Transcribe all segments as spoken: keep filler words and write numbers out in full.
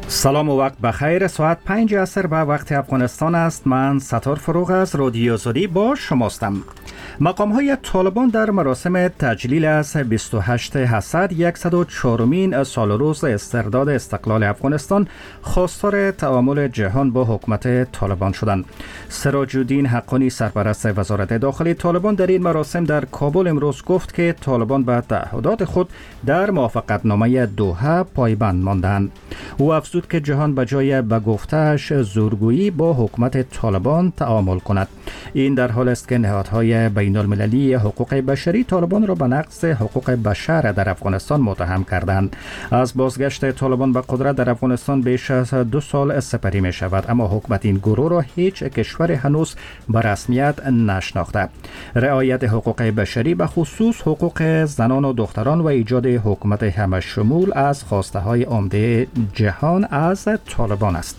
سلام و وقت بخیر. ساعت پنج عصر به وقت افغانستان است. من ستار فروغ از رادیو آزادی با شماستم. مقام های طالبان در مراسم تجلیل از بیست و هشتم حسد صد و چهارمین سال روز استرداد استقلال افغانستان خواستار تعامل جهان با حکومت طالبان شدند. سراج الدین حقانی سرپرست وزارت داخلی طالبان در این مراسم در کابل امروز گفت که طالبان به تعهدات خود در موافقتنامه دوحه پایبند ماندند. او افزود که جهان به جای به گفته‌اش زورگویی با حکومت طالبان تعامل کند. این در حال است که نهادهای بین المللی حقوق بشری طالبان را به نقض حقوق بشر در افغانستان متهم کردند. از بازگشت طالبان به قدرت در افغانستان بیش از دو سال سپری می شود، اما حکومت این گروه را هیچ کشور هنوز به رسمیت نشناخته. رعایت حقوق بشری به خصوص حقوق زنان و دختران و ایجاد حکومت همه شمول از خواسته های عمده جهان از طالبان است.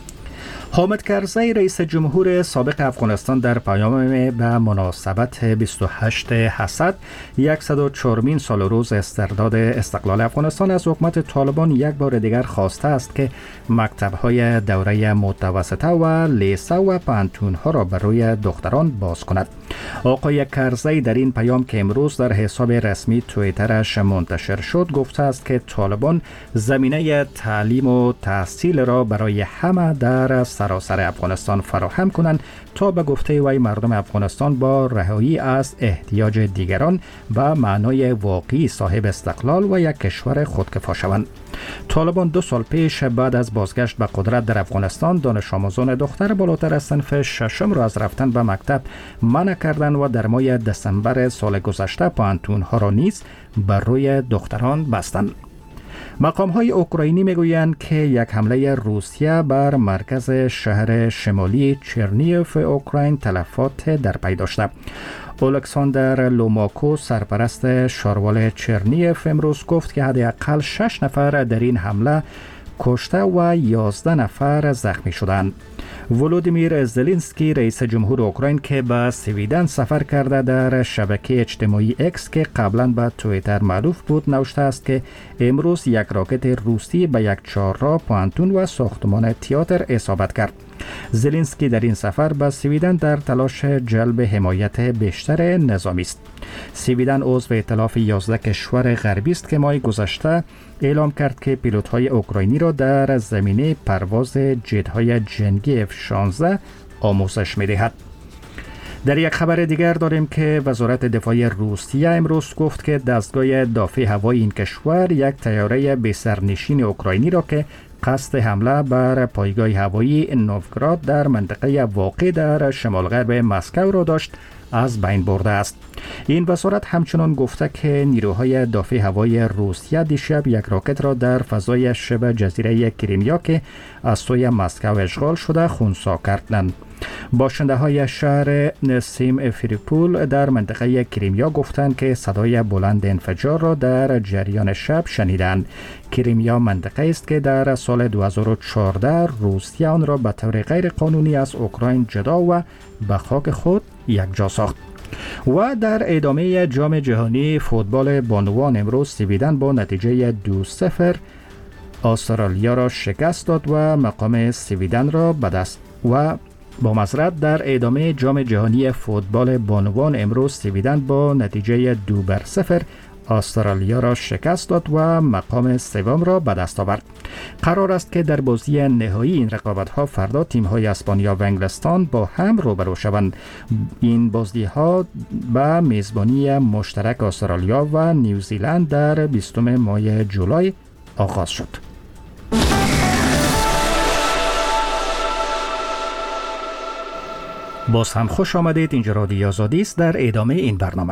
حامد کرزی رئیس جمهور سابق افغانستان در پیام به مناسبت بیست و هشتم حسد صد و چهارمین سال روز استرداد استقلال افغانستان از حکومت طالبان یک بار دیگر خواسته است که مکتب‌های دوره متوسطه و لیسه و پانتون‌ها را برای دختران باز کند. آقای کرزی در این پیام که امروز در حساب رسمی توییترش منتشر شد گفته است که طالبان زمینه تعلیم و تحصیل را برای همه در سراسر افغانستان فراهم کنند تا به گفته وی مردم افغانستان با رهایی از احتیاج دیگران به معنای واقعی صاحب استقلال و یک کشور خودکفا شوند. طالبان دو سال پیش بعد از بازگشت به قدرت در افغانستان دانش آموزان دختر بالاتر از صنف ششم را از رفتن به مکتب منع کردند و در ماه دسامبر سال گذشته پانتون‌ها را نیز بر روی دختران بستند. مقام های اوکراینی میگویند که یک حمله روسیه بر مرکز شهر شمالی چرنیف اوکراین تلفات در پی داشته. الکساندر لوماکو سرپرست شاروال چرنیف امروز گفت که حداقل شش نفر در این حمله کشته و یازده نفر زخمی شدند. ولودیمیر زلنسکی رئیس جمهور اوکراین که به سویدن سفر کرده در شبکه اجتماعی اکس که قبلا به توییتر معروف بود نوشته است که امروز یک راکت روسی به یک چهارراه، پانتون و ساختمان تئاتر اصابت کرد. زلنسکی در این سفر به سویدن در تلاش جلب حمایت بیشتر نظامی است. سویدن عضو ائتلاف یازده کشور غربی است که ماه گذشته اعلام کرد که پیلوت‌های اوکراینی را در زمینه پرواز جت‌های جنگی اف شانزده آموزش می‌دهد. در یک خبر دیگر داریم که وزارت دفاع روسیه امروز گفت که دستگاه دافع هوایی این کشور یک طیاره بی‌سرنشین اوکراینی را که قصد حمله بر پایگاه هوایی نوفگراد در منطقه واقع در شمال غرب مسکو را داشت از بین برده است. این وزارت همچنان گفته که نیروهای دافع هوایی روسیه دیشب یک راکت را در فضای شبه جزیره کریمیا که از سوی مسکو اشغال شده خنثی کردند. باشنده های شهر سیمفریپول در منطقه کریمیا گفتند که صدای بلند انفجار را در جریان شب شنیدند. کریمیا منطقه است که در سال دو هزار و چهارده روسیه آن را به طور غیر قانونی از اوکراین جدا و به خاک خود یکجا ساخت. و در ادامه جام جهانی فوتبال بانوان امروز سویدن با نتیجه دو صفر استرالیا را شکست داد و مقام سویدن را به دست و با معذرت در ادامه جام جهانی فوتبال بانوان امروز سویدن با نتیجه دو بر صفر استرالیا را شکست داد و مقام سوم را به دست آورد. قرار است که در بازی نهایی این رقابت‌ها فردا تیم‌های اسپانیا و انگلستان با هم روبرو شوند. این بازی‌ها به میزبانی مشترک استرالیا و نیوزیلند در بیستم ماه جولای آغاز شد. باز هم خوش آمدید. اینجا رادیو آزادی است. در ادامه این برنامه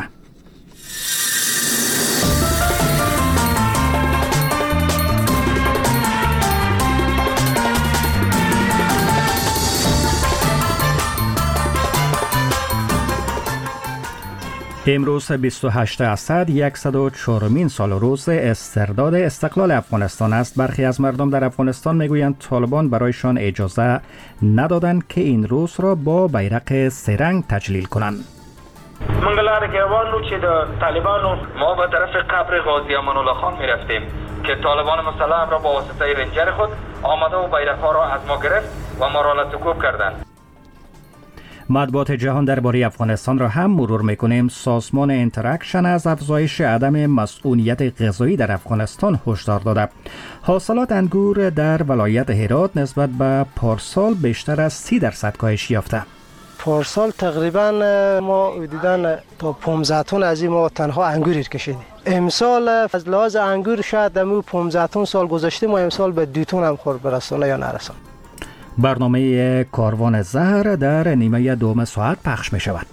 امروز بیست و هشتم حسد صد و چهارمین سال روز استرداد استقلال افغانستان است. برخی از مردم در افغانستان میگویند طالبان برایشان اجازه ندادند که این روز را با بیرق سه رنگ تجلیل کنند. منگلار که روانو چې د طالبانو ما به طرف قبر غازی امان الله خان میرفتیم که طالبان مسلح را با واسطه رنجر خود آمده و بیرق‌ها را از ما گرفت و ما را لطکوب کردند. مطبوعات جهان درباره افغانستان را هم مرور میکنیم. سازمان اینتراکشن از افزایش عدم مسئولیت غذایی در افغانستان هشدار داده. حاصلات انگور در ولایت هرات نسبت به پارسال بیشتر از سی درصد کاهش یافته. پارسال تقریبا ما دیدن تا پانزده تن از این ما تنها انگور کشیدیم. امسال از لحاظ انگور شاید دمو پانزده تن سال گذشته ما امسال به دو تن هم خورد برسانه یا نرسان. برنامه کاروان زهر در نیمه دوم ساعت پخش می شود.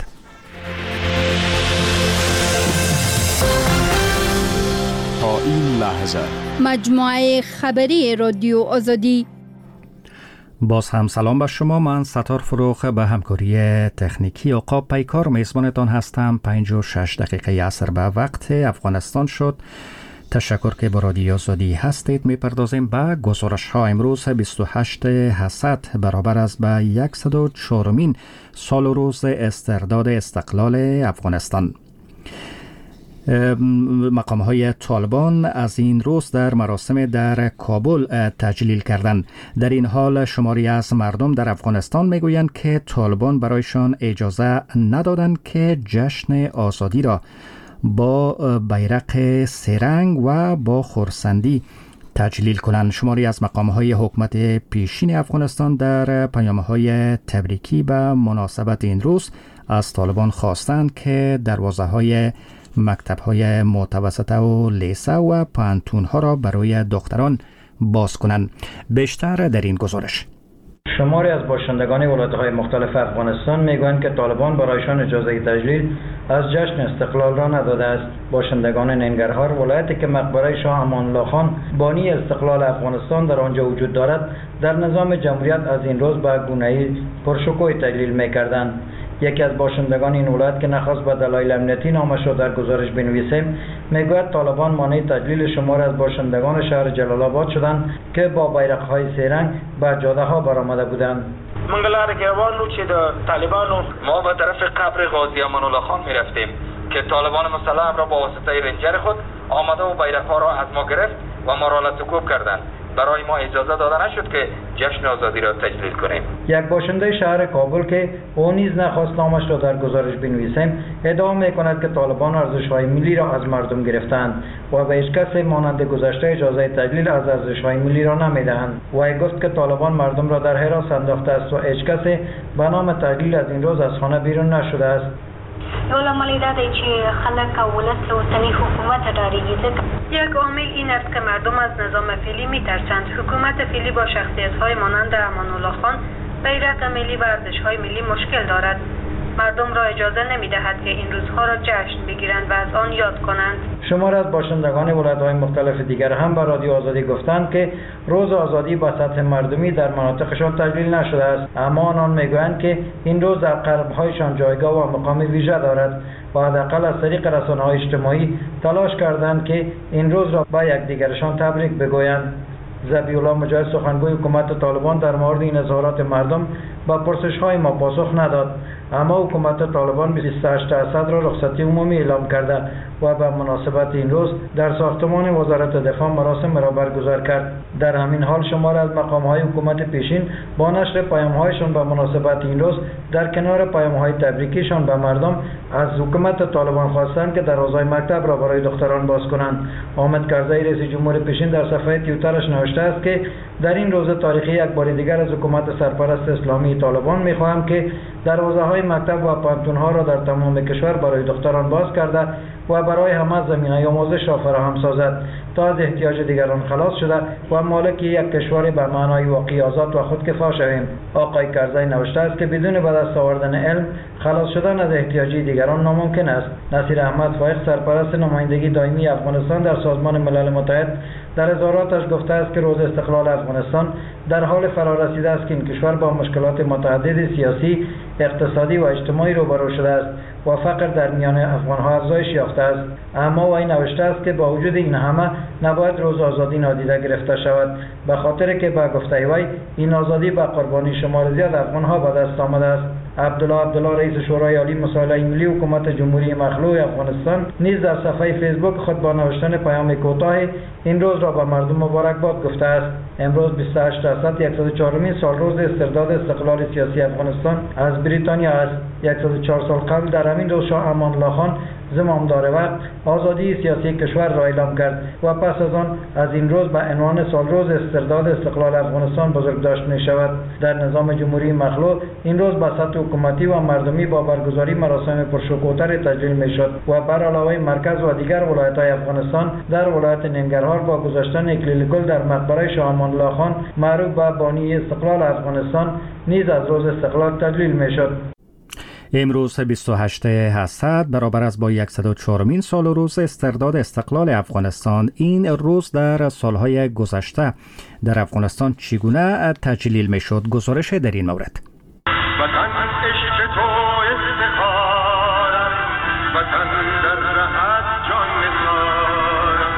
تا این لحظه مجموعه خبری رادیو آزادی. باز هم سلام به شما. من ستار فروغ به همکاری تکنیکی عقاب پیکار میزبانتان هستم. پنج و شش دقیقه عصر به وقت افغانستان شد. تشکر که با رادیو آزادی هستید. میپردازیم به گزارش ها. امروز بیست و هشت حسد برابر است به صد و چهارمین سال و روز استرداد استقلال افغانستان. مقام های طالبان از این روز در مراسم در کابل تجلیل کردند. در این حال شماری از مردم در افغانستان میگویند که طالبان برایشان اجازه ندادند که جشن آزادی را با بیرق سه‌رنگ و با خرسندی تجلیل کنند. شماری از مقام‌های حکومت پیشین افغانستان در پیام‌های تبریکی به مناسبت این روز از طالبان خواستند که دروازه‌های مکتب‌های متوسطه و لیسه و پانتون‌ها را برای دختران باز کنند. بیشتر در این گزارش. شماری از باشندگان ولایت‌های مختلف افغانستان میگویند که طالبان برایشان اجازه تجلیل از جشن استقلال را نداده است. باشندگان ننگرهار، ولایتی که مقبره شاه امان الله خان بانی استقلال افغانستان در آنجا وجود دارد، در نظام جمهوریت از این روز به گونه‌ای پرشکوه تجلیل می‌کردند. یکی از باشندگان این ولایت که نخواست به دلایل امنیتی نامش را در گزارش بنویسیم، میگوید طالبان مانع تجلیل شمار از باشندگان شهر جلال آباد شدند که با بیرق‌های سه‌رنگ به جاده‌ها برآمده بودند. منگلار گیوانو چې د طالبانو ما به طرف قبر غازی امان الله خان می‌رفتیم که طالبان مسلح را با واسطه رنجر خود آمده و بیرق‌ها را از ما گرفت و ما را لطکوب کردند. برای ما اجازه داده نشد که جشن آزادی را تجلیل کنیم. یک باشنده شهر کابل که او نیز نخواست نامش را در گزارش بنویسیم، ادعا می‌کند که طالبان ارزش‌های ملی را از مردم گرفتند و به هیچ کس مانند گذشته اجازه تجلیل از ارزش‌های ملی را نمی‌دهند. و گفت که طالبان مردم را در حراس انداخته است و هیچ کس به نام تجلیل از این روز از خانه بیرون نشده است. یو لامل دا دی چې خلک او ولس له اوسني حکومت ډارېږي. ځکه یک عامل این است که مردم از نظام فعلی می‌ترسند. حکومت فعلی با شخصیت‌های مانند امان الله خان بیرق ملی و ارزش‌های ملی مشکل دارد. مردم را اجازه نمی‌دهد که این روزها را جشن بگیرند و از آن یاد کنند. شمار از باشندگان ولایت‌های مختلف دیگر هم به رادیو آزادی گفتند که روز آزادی به سطح مردمی در مناطقشان تجلیل نشده است، اما آنان میگویند که این روز در قلب‌هایشان جایگاه و مقام ویژه دارد و حداقل از طریق رسانه‌های اجتماعی تلاش کردند که این روز را به یکدیگرشان تبریک بگویند. ذبیح الله مجاهد، سخنگوی حکومت طالبان، در مورد این اظهارات مردم با پرسش‌های ما پاسخ نداد، اما حکومت طالبان بیست و هشت اسد را رخصتی عمومی اعلام کرده و به مناسبت این روز در ساختمان وزارت دفاع مراسم را برگزار کرد. در همین حال شمار از مقام‌های حکومت پیشین با نشر پیام‌هایشان به مناسبت این روز در کنار پیام‌های تبریکیشان به مردم از حکومت طالبان خواستند که دروازه‌های مکتب را برای دختران باز کنند. حامد کرزی، رئیس جمهور پیشین، در صفحه توییترش نوشته است که در این روز تاریخی یک بار دیگر از حکومت سرپرست اسلامی طالبان می‌خواهم که دروازه‌های مکتب و پانتون‌ها را در تمام کشور برای دختران باز کرده و برای همه زمینه آموزش را فراهم سازد تا از احتیاج دیگران خلاص شده و مالک یک کشور به معنای واقعی آزاد و خودکفا شویم. آقای کرزی نوشته است که بدون به دست آوردن علم خلاص شدن از احتیاج دیگران ناممکن است. نصیر احمد فائق، سرپرست نمایندگی دائمی افغانستان در سازمان ملل متحد، در اظهاراتش گفته است که روز استقلال افغانستان در حال فرارسیده است که این کشور با مشکلات متعدد سیاسی، اقتصادی و اجتماعی روبرو شده است و فقر در میان افغان‌ها افزایش یافته است. اما وی نوشته است که با وجود این همه نباید روز آزادی نادیده گرفته شود، به خاطر که به گفته وی این آزادی به قربانی شمار زیاد افغان‌ها به دست آمده است. عبدالله عبدالله رئیس شورای عالی مسائل ملی حکومت جمهوری مخلوع افغانستان نیز در صفحه فیسبوک خود با نوشتن پیام کوتاه این روز را به مردم مبارکباد گفته است. امروز بیست و هشت درصد صد و چهارمین سال روز استرداد استقلال سیاسی افغانستان از بریتانیا است. صد و چهار سال قبل در همین روز شاه امان الله خان زمامدار وقت آزادی سیاسی کشور را اعلام کرد و پس از آن از این روز به عنوان سال روز استرداد استقلال افغانستان بزرگداشت می شود. در نظام جمهوری مخلوع این روز به سطح حکومتی و مردمی با برگزاری مراسم پرشکوه‌تر تجلیل می شد و بر علاوه مرکز و دیگر ولایت‌های افغانستان در ولایت ننگرهار با گذاشتن اکلیل گل در مقبره شاه امان الله خان معروف به بانی استقلال افغانستان نیز از روز استقلال تجلیل می شد. امروز بیست و هشتم اسد برابر است با صد و چهارمین سال روز استرداد استقلال افغانستان. این روز در سالهای گذشته در افغانستان چگونه تجلیل می شد؟ گزارش در این مورد. وطن عشق تو افتخارم، وطن در رهت جان نثارم.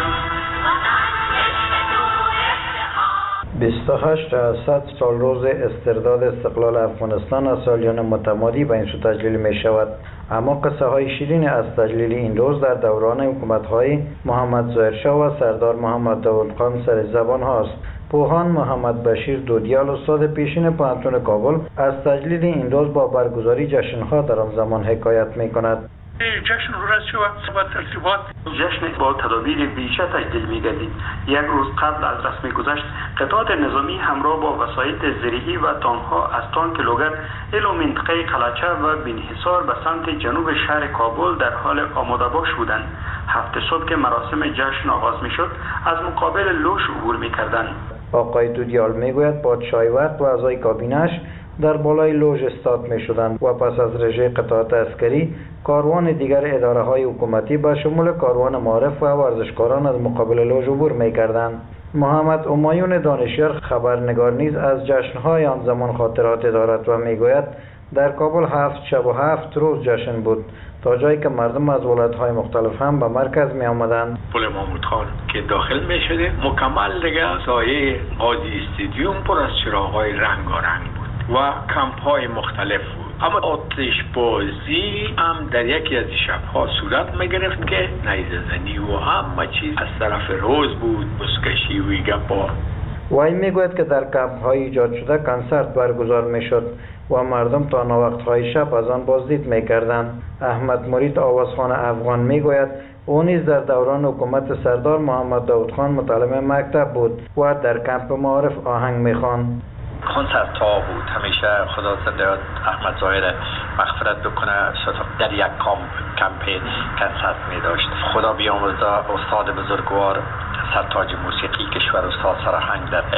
بیست و هشت اسد سال روز استرداد استقلال افغانستان از سالیان متمادی به این سو تجلیل می شود. اما قصه های شیرین از تجلیل این روز در دوران حکومت های محمد ظاهرشاه و سردار محمد داود خان سر زبان هاست. پوهان محمد بشیر دودیال استاد پیشین پوهنتون کابل از تجلیل این روز با برگزاری جشن‌ها در آن زمان حکایت می کند. جشن رسو و ترتیبات جشن با تدابیر ویژه تجلیل می‌گردید. یک روز قبل از رسم گذشت قطعات نظامی همراه با وسایل زرهی و تانک‌ها از تانک لوگر الی منطقه قلعچه و بنحصار به سمت جنوب شهر کابل در حال آماده باش بودند. هفت صبح که مراسم جشن آغاز می‌شد از مقابل لوش عبور می‌کردند. آقای دودیال میگوید پادشاهی وقت و اعضای کابینه‌اش در بالای لوژ استاد می شدند و پس از رژه قطعات عسکری کاروان دیگر اداره های حکومتی به شمول کاروان معارف و ورزشکاران از مقابل لوژ عبور می کردند. محمد همایون دانشیار خبرنگار نیز از جشن‌های آن زمان خاطرات دارد و میگوید در کابل هفت شب و هفت روز جشن بود تا جایی که مردم از ولایت‌های مختلف هم به مرکز می آمدند. پل محمود خان که داخل می شده مکمل دیگه سایه قاضی استادیوم پر از چراغ‌های رنگارنگ بود و کمپ های مختلف بود. اما آتش بازی هم در یکی از شب‌ها صورت می گرفت که نیزه زنی و همه چیز از طرف روز بود، بزکشی و گپا. وی میگوید که در کمپ های ایجاد شده کنسرت برگزار می شد و مردم تا ناوقت های شب از آن بازدید می کردند. احمد مرید آوازخوان افغان میگوید او نیز در دوران حکومت سردار محمد داود خان متعلم مکتب بود و در کمپ معارف آهنگ می خواند. کنسرت ها بود، همیشه خدا زنده احمد ظاهر مغفرت بکنه در یک کامپ کمپ کنسرت می داشت. خدا بیامرزه استاد بزرگوار سرتاج موسیقی کشور استاد سرهنگ در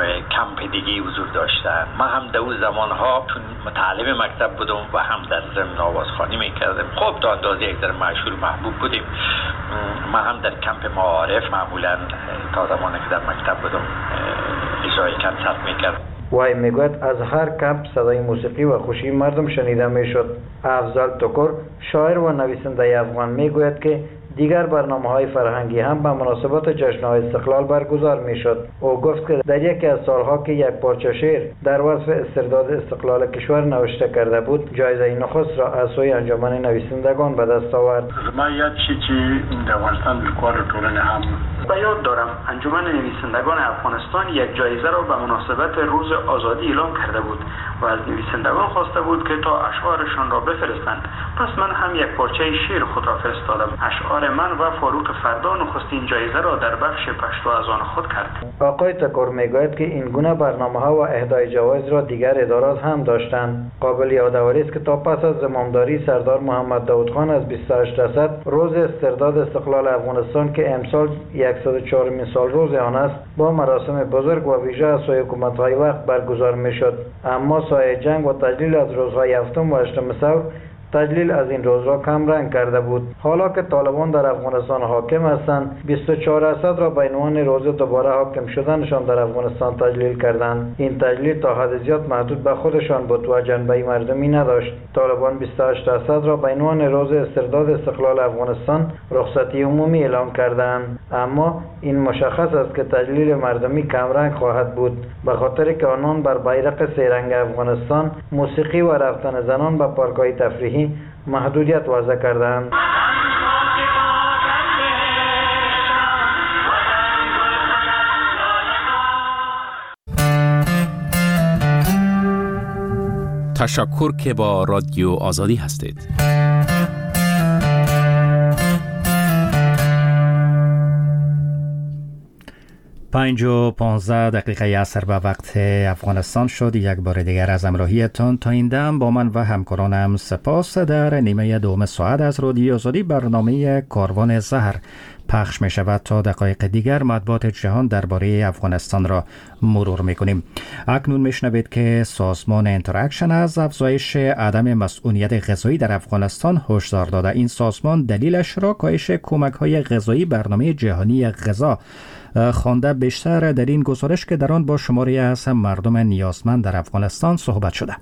کمپ دیگه حضور داشتن. ما هم در اون زمان ها چون متعلم مکتب بودم و هم در ضمن آوازخوانی میکردم. خب تا اندازه یک در مشهور محبوب بودیم. ما هم در کمپ معارف معمولا تا زمانی که در مکتب بودم اجرای کنسرت میکردم. وی میگوید از هر کمپ صدای موسیقی و خوشی مردم شنیده میشد. افضل تکر شاعر و نویسنده افغان میگوید که دیگر برنامه‌های فرهنگی هم به مناسبت جشن‌های استقلال برگزار می‌شد. او گفت که در یکی از سالها که یک پارچه شعر در وصف استرداد استقلال کشور نوشته کرده بود، جایزه نخست را از سوی انجمن نویسندگان به دست آورد. ما یاد چیزی در افغانستان بیکار طولانه هم به یاد دارم انجمن نویسندگان افغانستان یک جایزه را به مناسبت روز آزادی اعلام کرده بود و از نویسندگان خواسته بود که تا اشعارشان را بفرستند. پس من هم یک پارچه شعر خود را فرستادم. اشعار من و فاروق فردا نخستین جایزه را در بخش پشتو از آن خود کرد. آقای تکر میگوید که این گونه برنامه‌ها و اهدای جوایز را دیگر ادارات هم داشتند. قابل یادآوری است که تا پس از زمامداری سردار محمد داود خان از بیست و هشت اسد روز استرداد استقلال افغانستان که امسال صد و چهارمین سال روز آن است با مراسم بزرگ و ویژه از سوی حکومت‌های وقت برگزار می‌شد. اما سایه جنگ و تجلیل از روزهای هفتم و هشتم ثور تجلیل از این روز را کم رنگ کرده بود. حالا که طالبان در افغانستان حاکم هستند، بیست و چهار اسد را به عنوان روز دوباره حاکم شدنشان در افغانستان تجلیل کردند. این تجلیل تا حد زیاد محدود به خودشان بود و جنبه مردمی نداشت. طالبان بیست و هشت اسد را به عنوان روز استرداد استقلال افغانستان رخصتی عمومی اعلام کردند، اما این مشخص است که تجلیل مردمی کمرنگ خواهد بود، به خاطر که آنان بر بیرق سه رنگ افغانستان موسیقی و رفتن زنان به پارک‌های تفریحی محدودیت وضع کردند. تشکر که با رادیو آزادی هستید. پنج و پانزده دقیقه عصر به وقت افغانستان شد. یک بار دیگر از همراهیتان تا این دم با من و همکارانم سپاس. در نیمه دوم ساعت از رادیو آزادی برنامه کاروان زهر پخش می شود. تا دقایق دیگر مطبوعات جهان درباره افغانستان را مرور می کنیم. اکنون می شنوید که سازمان اینتراکشن از افزایش عدم مسئولیت غذایی در افغانستان هشدار داده. این سازمان دلیلش را کاهش کمک های غذایی برنامه جهانی غذا خوانده. بیشتر در این گزارش که در آن با شماری از مردم نیازمند در افغانستان صحبت شده.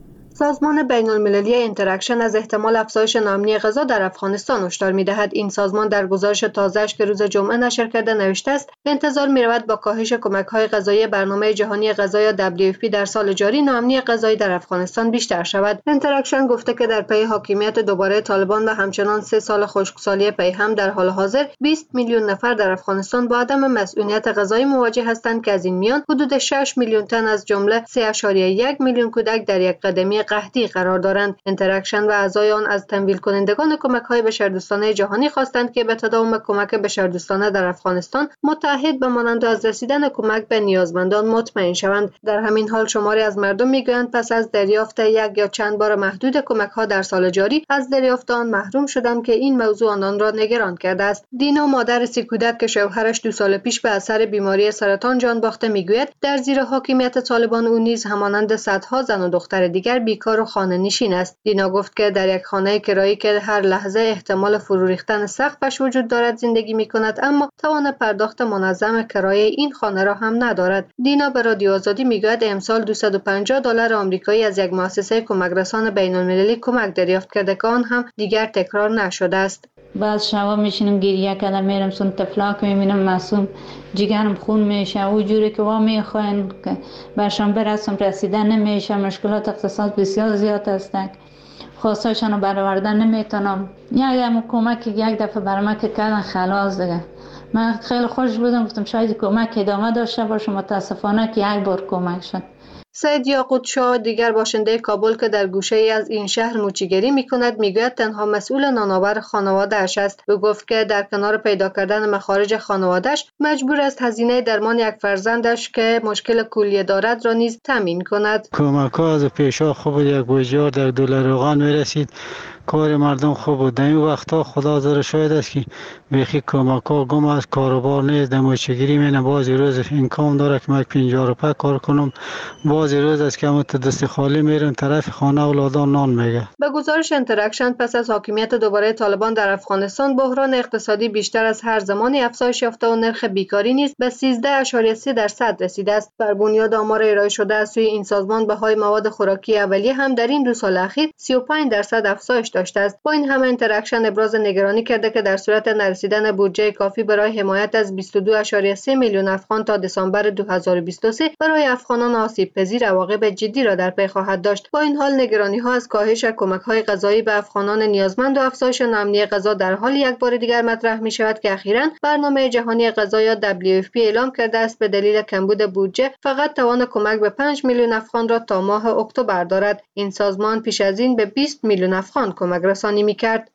سازمان بین المللی اینتراکشن از احتمال افزایش ناامنی غذا در افغانستان هشدار می‌دهد. این سازمان در گزارش تازه‌اش که روز جمعه نشر کرده نوشته است به انتظار می‌رود با کاهش کمک‌های غذایی برنامه جهانی غذا یا دبلیو اف پی در سال جاری ناامنی غذایی در افغانستان بیشتر شود. اینتراکشن گفته که در پی حاکمیت دوباره طالبان و همچنان سه سال خشکسالی پی هم در حال حاضر بیست میلیون نفر در افغانستان با عدم مسئولیت غذایی مواجه هستند که از این میان حدود شش میلیون تن از جمله سه و یک میلیون کودک در یک قدمی قحطی قرار دارند. اینتراکشن و اعضای آن از تمویل کنندگان کمک‌های بشردوستانه جهانی خواستند که به تداوم کمک بشردوستانه در افغانستان متحد بمانند و از رسیدن کمک به نیازمندان مطمئن شوند. در همین حال شماری از مردم میگویند پس از دریافت یک یا چند بار محدود کمک‌ها در سال جاری از دریافت آن محروم شدند که این موضوع آنان را نگران کرده است. دینا مادر سی کودک که شوهرش دو سال پیش به اثر بیماری سرطان جان باخته میگوید در زیر حاکمیت طالبان او نیز همانند صدها زن و دختر دیگر بیکار و خانه نشین است. دینا گفت که در یک خانه کرایی که هر لحظه احتمال فرو ریختن سقفش وجود دارد زندگی می کند، اما توان پرداخت منظم کرایه این خانه را هم ندارد. دینا به رادیو آزادی میگوید امسال دویست و پنجاه دلار آمریکایی از یک مؤسسه کمک رسان بین المللی کمک دریافت کرده که آن هم دیگر تکرار نشده است. بعد شبا میشینم گریه کردم، میرم سون تفلاک میبینم معصوم جگرم خون میشه و جوری که وا میخواین که برشان برسم رسیدن نمیشه. مشکلات اقتصاد بسیار زیاد هستند، خواستاشون رو برآوردن نمیتونم. یک کمک یک دفعه برام که کردن خلاص دیگه من خیلی خوش بودم، گفتم شاید کمک ادامه داشته باشه. متاسفانه که یک بار کمک شد. سید یاقوت شاه دیگر باشنده کابل که در گوشه ای از این شهر موچیگری می کند میگوید تنها مسئول نانآور خانواده‌اش است. او گفت که در کنار پیدا کردن مخارج خانواده‌اش مجبور است هزینه درمان یک فرزندش که مشکل کلیه دارد را نیز تامین کند. کمک‌ها از پیشا خوب یک بوجار در دلار روغن میرسید، کار مردم خوب بود. در این وقتا خدا زر شاید است که بیخی کمک‌ها گم است، کاروبار نیست. در موچیگری من بعضی روز اینکام داره که من پنجاه روپیه کار کنم، بعضی روز است که من دست خالی میرم طرف خانه اولادان نان میگه. به گزارش اینتراکشن پس از حاکمیت دوباره طالبان در افغانستان بحران اقتصادی بیشتر از هر زمانی افزایش یافته و نرخ بیکاری نیز به سیزده و سه درصد رسیده است. بر بنیاد آمار ارائه شده از سوی این سازمان بهای مواد خوراکی اولیه هم در این دو سال اخیر سی و پنج درصد افزایش داشته است. با این همه اینتراکشن ابراز نگرانی کرده که در صورت نرسیدن بودجه کافی برای حمایت از بیست و دو و سه میلیون افغان تا دسامبر دو هزار و بیست و سه برای افغانان آسیب پذیر عواقب جدی را در پی خواهد داشت. با این حال نگرانی ها از کاهش کمک‌های غذایی به افغانان نیازمند و افزایش ناامنی غذا در حال یک بار دیگر مطرح می شود که اخیراً برنامه جهانی غذا یا دبلیو اف پی اعلام کرده است به دلیل کمبود بودجه فقط توان کمک به پنج میلیون افغان را تا ماه اکتبر دارد. این سازمان پیش از این به بیست میلیون افغان کمک رسانی می‌کرد.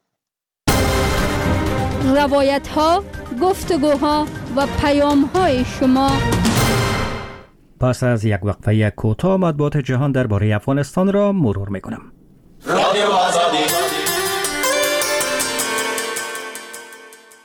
روایت‌ها، گفتگوها و پیام‌های شما. پس از یک وقفه کوتاه مطبوعات جهان درباره افغانستان را مرور می‌کنم. رادیو آزادی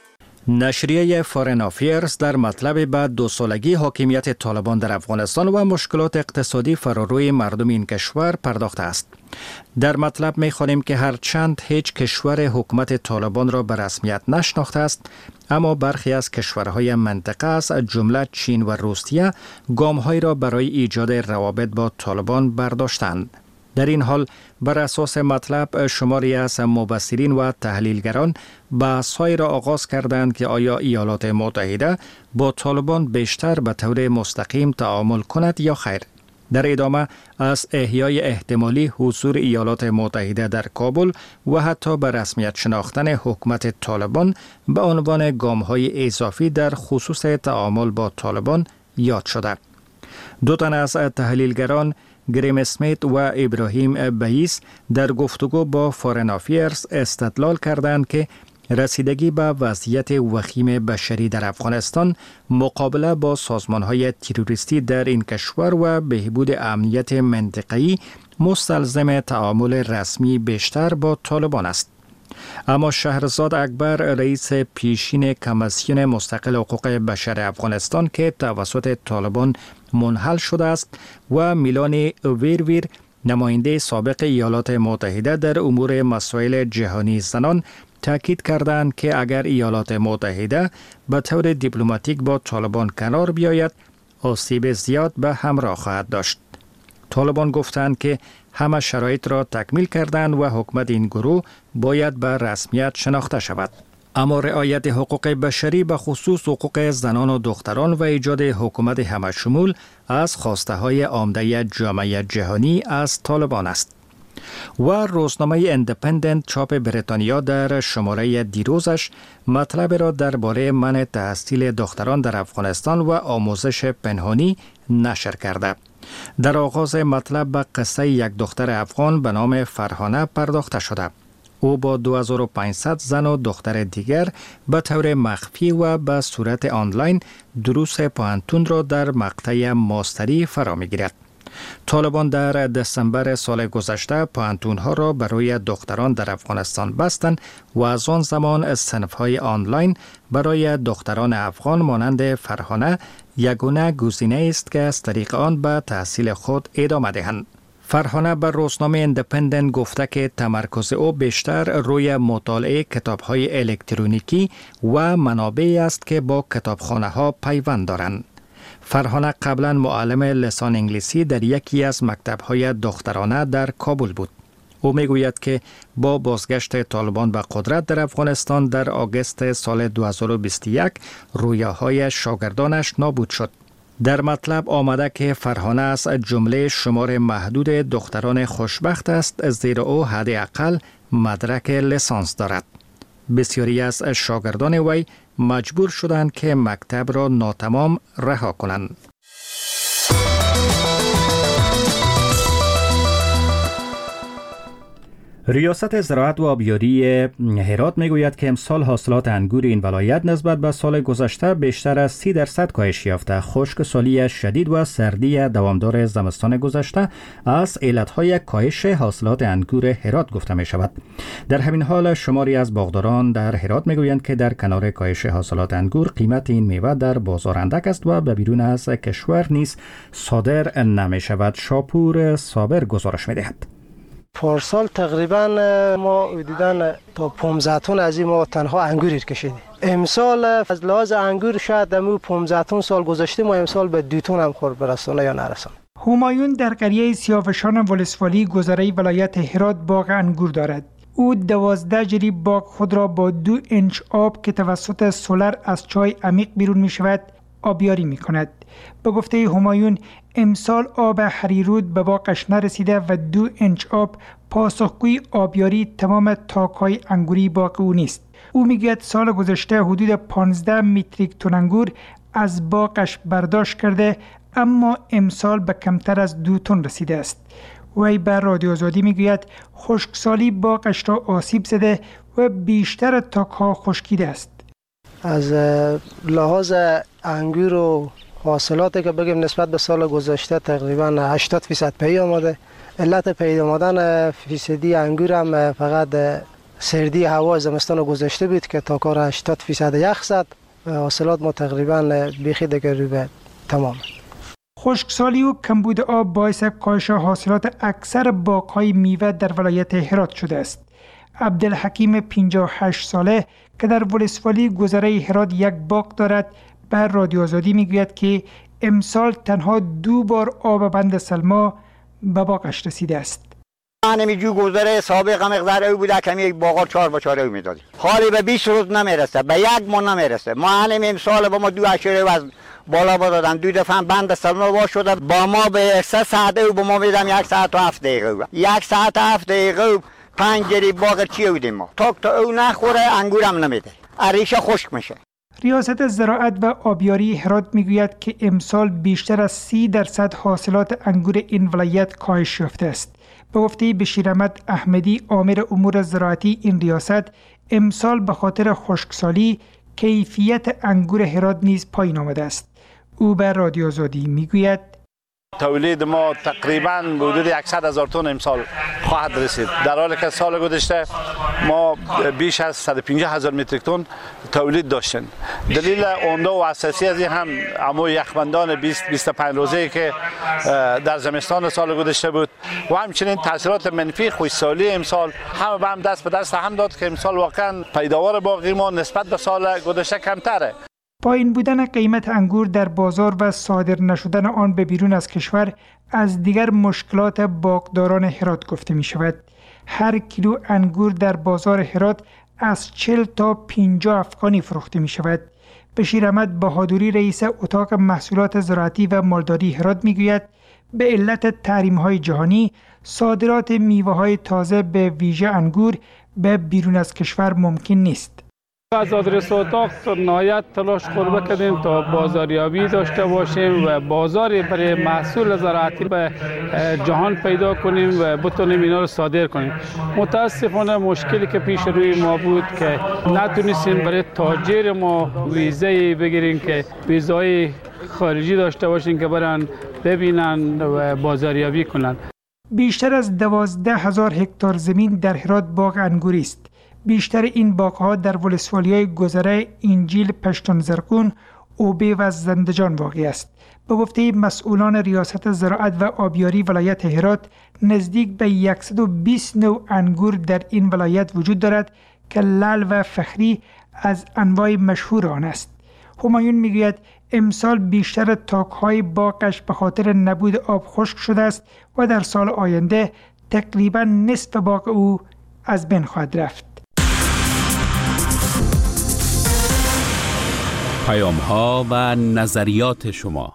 نشریه فارن افیرز در مطلب بعد دو سالگی حاکمیت طالبان در افغانستان و مشکلات اقتصادی فراروی مردم این کشور پرداخته است. در مطلب می خوانیم که هرچند هیچ کشور حکومت طالبان را به رسمیت نشناخته است، اما برخی از کشورهای منطقه از جمله چین و روسیه گام‌هایی را برای ایجاد روابط با طالبان برداشتند. در این حال بر اساس مطلب شماری از مبصرین و تحلیلگران بحث‌هایی را آغاز کردند که آیا ایالات متحده با طالبان بیشتر به طور مستقیم تعامل کند یا خیر. در ادامه از احیای احتمالی حضور ایالات متحده در کابل و حتی به رسمیت شناختن حکومت طالبان به عنوان گام‌های اضافی در خصوص تعامل با طالبان یاد شده. دو تن از تحلیلگران گریم اسمیت و ابراهیم بیس در گفتگو با فارن افیرز استدلال کردند که رسیدگی به وضعیت وخیم بشری در افغانستان مقابله با سازمان‌های تروریستی در این کشور و بهبود امنیت منطقه‌ای مستلزم تعامل رسمی بیشتر با طالبان است. اما شهرزاد اکبر رئیس پیشین کمیسیون مستقل حقوق بشر افغانستان که توسط طالبان منحل شده است و میلان ویرویر نماینده سابق ایالات متحده در امور مسائل جهانی زنان تاکید کردند که اگر ایالات متحده به طور دیپلماتیک با طالبان کنار بیاید آسیب زیاد به همراه خواهد داشت. طالبان گفتند که همه شرایط را تکمیل کردند و حکومت این گروه باید به رسمیت شناخته شود. اما رعایت حقوق بشری به خصوص حقوق زنان و دختران و ایجاد حکومت همشمول از خواسته های عمده جامعه جهانی از طالبان است. و روزنامه اندپندنت چاپ بریتانیا در شماره دیروزش مطلب را درباره منع تحصیل دختران در افغانستان و آموزش پنهانی نشر کرده. در آغاز مطلب به قصه یک دختر افغان به نام فرهانه پرداخته شده. او با دو هزار و پانصد زن و دختر دیگر به طور مخفی و به صورت آنلاین دروس پوهنتون را در مقطع ماستری فرا می‌گیرد. طالبان در دسامبر سال گذشته پوهنتون‌ها را برای دختران در افغانستان بستند و از آن زمان صنف‌های آنلاین برای دختران افغان مانند فرهانه یگانه گزینه است که از طریق آن به تحصیل خود ادامه دهند. فرهانه بر روزنامه اندپندنت گفته که تمرکز او بیشتر روی مطالعه کتاب‌های الکترونیکی و منابعی است که با کتابخانه‌ها پیوند دارند. فرهانه قبلا معلم لسان انگلیسی در یکی از مکتب‌های دخترانه در کابل بود. او میگوید که با بازگشت طالبان به قدرت در افغانستان در آگوست سال دو هزار و بیست و یک رویاهای شاگردانش نابود شد. در مطلب آمده که فرهانه از جمله شمار محدود دختران خوشبخت است زیرا او حداقل مدرک لیسانس دارد. بسیاری از شاگردان وی مجبور شدند که مکتب را ناتمام رها کنند. ریاست زراعت و آبیاری هرات میگوید که امسال حاصلات انگور این ولایت نسبت به سال گذشته بیشتر از سی درصد کاهش یافته. خشکسالی شدید و سردی دوامدار زمستان گذشته از علتهای کاهش حاصلات انگور هرات گفته می شود. در همین حال شماری از باغداران در هرات میگویند که در کنار کاهش حاصلات انگور قیمت این میوه در بازار اندک است و به بیرون از کشور نیز صادر نمی شود. شاپور صابر گزارش می دهد. پارسال تقریبا ما دیدن تا پانزده تن از این ما تنها انگور کشیدیم. امسال از لحاظ انگور شاید دمو پانزده تن سال گذشته ما امسال به دو تن هم خورد برسانه یا نرسان. همایون در قریه سیاوشان ولسوالی گذره ولایت هرات باغ انگور دارد. او دوازده جریب باغ خود را با دو انچ آب که توسط سولر از چای عمیق بیرون می شود آبیاری می کند. به گفته همایون امسال آب هریرود به باغش نرسیده و دو انچ آب پاسخگوی آبیاری تمام تاک‌های انگوری باغ او نیست. او میگوید سال گذشته حدود پانزده متریک تن انگور از باغش برداشت کرده اما امسال به کمتر از دو تن رسیده است. وی بر رادیو آزادی میگوید خشکسالی باغش را آسیب زده و بیشتر تاک‌ها خشکیده است. از لحاظ انگور و حاصلاتی که بگیم نسبت به سال گذشته تقریبا هشتاد درصد پی آمده. علت پی آمدن فیصدی انگور هم فقط سردی هوا زمستان گذشته بود که تا کار هشتاد فیصد یخ زد و حاصلات ما تقریبا بیخی دیگر رو به تمام. خشکسالی و کمبود آب باعث کاهش حاصلات اکثر باغ‌های میوه در ولایت هرات شده است. عبدالحکیم پنجاه و هشت ساله که در ولسوالی گذره هرات یک باغ دارد بر رادیو آزادی میگوید که امسال تنها دو بار آب بند سلما به باغش رسیده است. همینجور گذره سابق مقدار او بوده که یک باغ چهار با چهار او میدادیم. حالی به بیست روز نمیرسه، به یک ماه نمیرسه. ما همین امسال با ما دو اشاره از بالا با دادن، دو دفعه بند سلما وا شده، با ما به سه ساعت او با ما میدم یک ساعت و هفت دقیقه. یک ساعت و هفت دقیقه پنج جری باغ چی اودیم ما. تا تا او نخوره انگورم نمیده. ریشه خشک میشه. ریاست زراعت و آبیاری هرات میگوید که امسال بیشتر از سی درصد حاصلات انگور این ولایت کاهش یافته است. به گفته بشیراحمد احمدی آمر امور زراعتی این ریاست، امسال به خاطر خشکسالی کیفیت انگور هرات نیز پایین آمده است. او به رادیو آزادی میگوید تولید ما تقریباً حدود صد هزار تن امسال خواهد رسید، در حالی که سال گذشته ما بیش از صد و پنجاه هزار متریک تن تولید داشتیم. دلیل عمده و اساسی از این هم همون یخبندان بیست بیست و پنج روزه‌ای که در زمستان سال گذشته بود و همچنین تاثیرات منفی خشکسالی امسال هم به هم دست به دست هم داد که امسال واقعا پیداوار باغی ما نسبت به سال گذشته کمتره. پایین بودن قیمت انگور در بازار و صادر نشدن آن به بیرون از کشور از دیگر مشکلات باغداران هرات گفته می شود. هر کیلو انگور در بازار هرات از چهل تا پنجاه افغانی فروخته می شود. بشیراحمد بهادری رئیس اتاق محصولات زراعتی و مالداری هرات می گوید به علت تحریم های جهانی صادرات میوه های تازه به ویژه انگور به بیرون از کشور ممکن نیست. از آدرس اتاق نهایت تلاش خورده کردیم تا بازاریابی داشته باشیم و بازاری برای محصول زراعتی به جهان پیدا کنیم و بتونیم اینا رو صادر کنیم. متاسفانه مشکلی که پیش روی ما بود که نتونستیم برای تاجر ما ویزه بگیریم که ویزای خارجی داشته باشیم که برن ببینن و بازاریابی کنن. بیشتر از دوازده هزار هکتار زمین در هرات باغ انگوری است. بیشتر این باغ‌ها در ولسوالی‌های گذره انجیل، پشتون زرقون، اوبه و زندجان واقع است. به گفته مسئولان ریاست زراعت و آبیاری ولایت هرات، نزدیک به صد و بیست نوع انگور در این ولایت وجود دارد که لعل و فخری از انواع مشهور آن است. همایون میگوید امسال بیشتر تاک‌های باغش به خاطر نبود آب خشک شده است و در سال آینده تقریباً نصف باغ او از بین خواهد رفت. پیام ها و نظریات شما.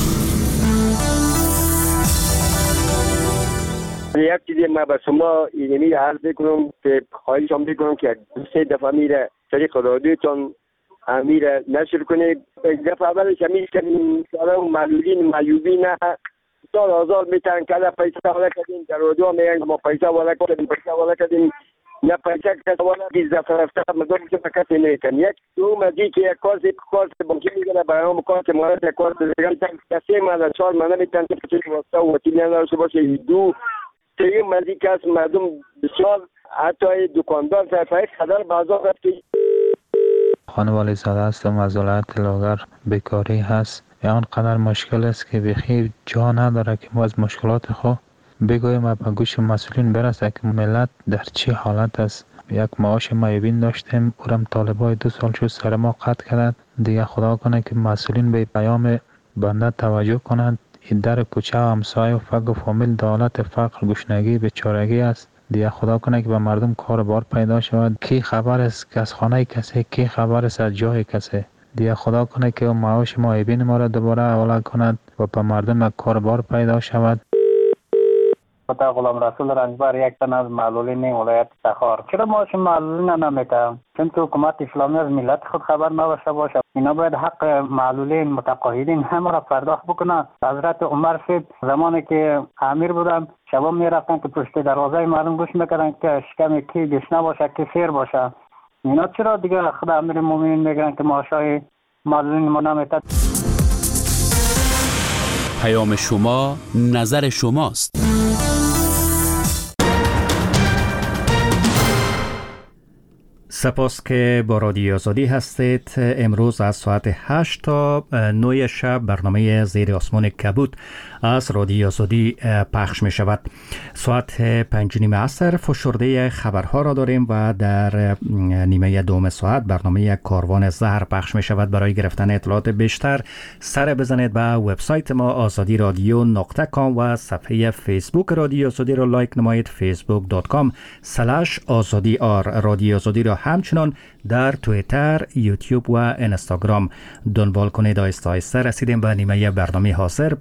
یک چیزی ما به شما اینمی عرض بکنم که خواهشم بکنم که سه دفعه میره طریق رادیوتون میره نشر کنید. یک دفعه اولش همین که سلام معلولین معیوبین سال آزار میتن که پیسه والا کردیم در رادیو میگن ما پیسه والا کردیم پیسه والا کردیم نه پیسه که والا بیست دفعه رفته مدام که کسی نمیتن. یک دو مزی که یک کارت کارت بانکی میگه برای هم کارت مالت یک کارت دیگه کسی مال چهار مال نمیتن که چه واسطه و وکیل نداشته باشه. دو سه مزی که از مردم بسیار حتی دکاندار صرفه خدار بازار رفت. خانوالی زاده هستم از ولایت لاغر. بیکاری هست یا قدر مشکل است که بخیر جا نداره که ما از مشکلات خود بگویم و به گوش مسئولین برسه که ملت در چه حالت است. یک معاش معیوبین داشتیم اورم طالبای دو سال شد سر ما قطع کردند. دیگه خدا کنه که مسئولین به پیام بنده توجه کنند. این در کوچه و همسایه و فقر و فامیل دولت فقر گشنگی بیچارگی است. دیگه خدا کنه که به مردم کار بار پیدا شود. کی خبر است که از خانه کسی، کی خبر است از جای کسی. دیگه خدا کنه که معاش معیوبین ما را دوباره حواله کند و به مردم کار بار پیدا شود. خدا غلام رسول رنجبر یک تن از معلولین ولایت تخار. چرا معاش معلولین نمیده؟ چون که حکومت اسلامی از ملت خود خبر نداشته باشه. اینا باید حق معلولین متقاعدین همه را پرداخت بکنن. حضرت عمر صاحب زمانی که امیر بودن شبا میرفتن که پشت دروازه مردم گوش میکردن که شکم کی گشنه باشه کی سیر باشه. اینا چرا دیگه خدا امیر مومنین میگن که معاشای معلولین ما نمیده؟ پیام شما نظر شماست. سپاس که با رادیو آزادی هستید. امروز از ساعت هشت تا نه شب برنامه زیر آسمان کبود از رادیو آزادی پخش می شود. ساعت پنج نیم عصر فشرده خبرها را داریم و در نیمه دوم ساعت برنامه کاروان زهر پخش می شود. برای گرفتن اطلاعات بیشتر سر بزنید به وبسایت ما آزادی رادیو نقطه کام و صفحه فیسبوک رادیو آزادی را لایک نمایید. فیسبوک دات کام سلش آزادی آر. رادیو آزادی را همچنان در توییتر، یوتیوب و اینستاگرام دنبال کنید. آیسته آیسته رسیدیم به نیمه برنامه حاضر.